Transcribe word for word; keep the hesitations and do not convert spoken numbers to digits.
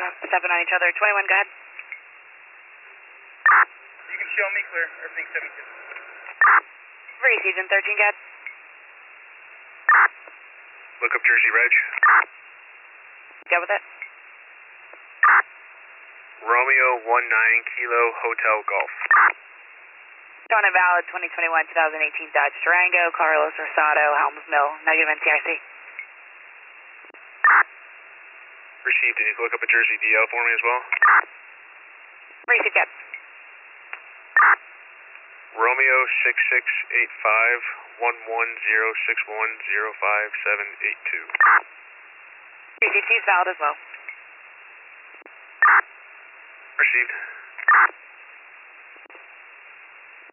stepping on each other. twenty-one, go ahead. You can show me clear, everything seventy-two. Received in thirteen, go ahead. Look up Jersey Reg. Go with it. Romeo one nine Kilo Hotel Golf. Showing a valid twenty twenty-one twenty eighteen Dodge Durango, Carlos Rosado, Helms Mill, negative N C I C. Received. Can you look up a Jersey D L for me as well? Received, good. Romeo six six eight five one one zero six one zero five seven eight two. Received, he's valid as well. Received.